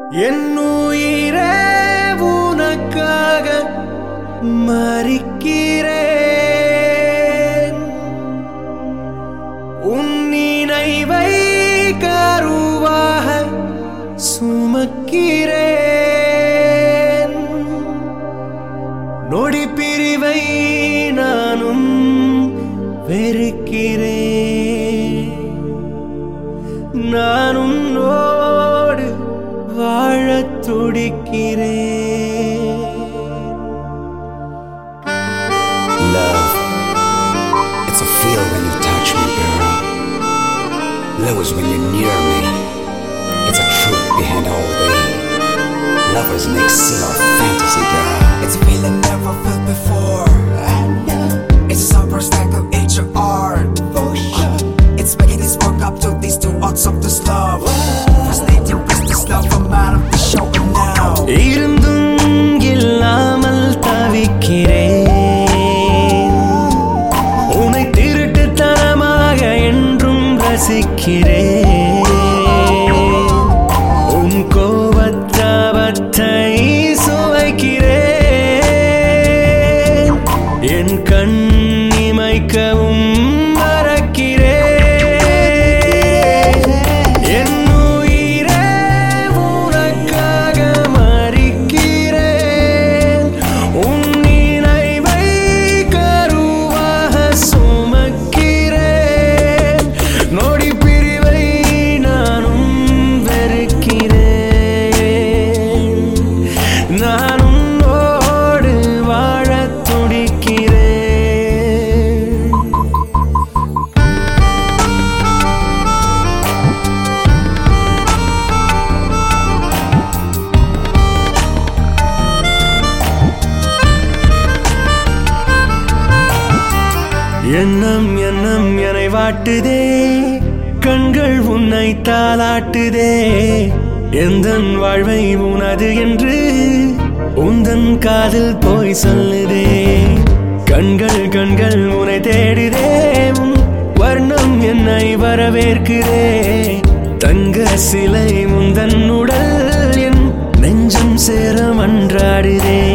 என்னுயிரே உனக்காக மறிக்கிறேன். உன் நினைவை கருவாக சுமக்கிறேன். நொடி பிரிவை நானும் வெறுக்கிறேன். நானும் நோடு வாழத் துடிக்கிறேன். Love, it's a feel when you touch me, girl. Love is when you're near me. It's a truth behind all day. Lovers make sin or fantasy, girl. It's a feeling never felt before. It's a summer's like of H.R. It's making this walk up to these two odds of this love. Fascinating this love, I'm out of the show now. இருந்தும் இல்லாமல் தவிக்கிறேன். உன்னை திருட்டுத்தனமாக என்றும் ரசிக்கிறேன். உன் கோபத்தாபத்தை சுவைக்கிறேன். என் கண் இமைக்கவும் மறக்கிறேன். என் உயிரே உனக்காக மறிக்கிறேன். உன் நினைவை கருவாக சுமக்கிறேன். நொடி பிரிவை நானும் வெறுக்கிறேன். நானும் நோடு வாழத் துடிக்கிறேன். எண்ணம் எண்ணம் என்னை வாட்டுதே. கண்கள் உன்னை தாளாட்டுதே. எந்தன் வாழ்வை உனது என்று உந்தன் காதில் போய் சொல்லுதே. கண்கள் கண்கள் உன்னை தேடுதே. உன் வர்ணம் என்னை வரவேற்குதே. தங்க சிலை முந்தன் உடல் என் நெஞ்சம் சேர மன்றாடுதே.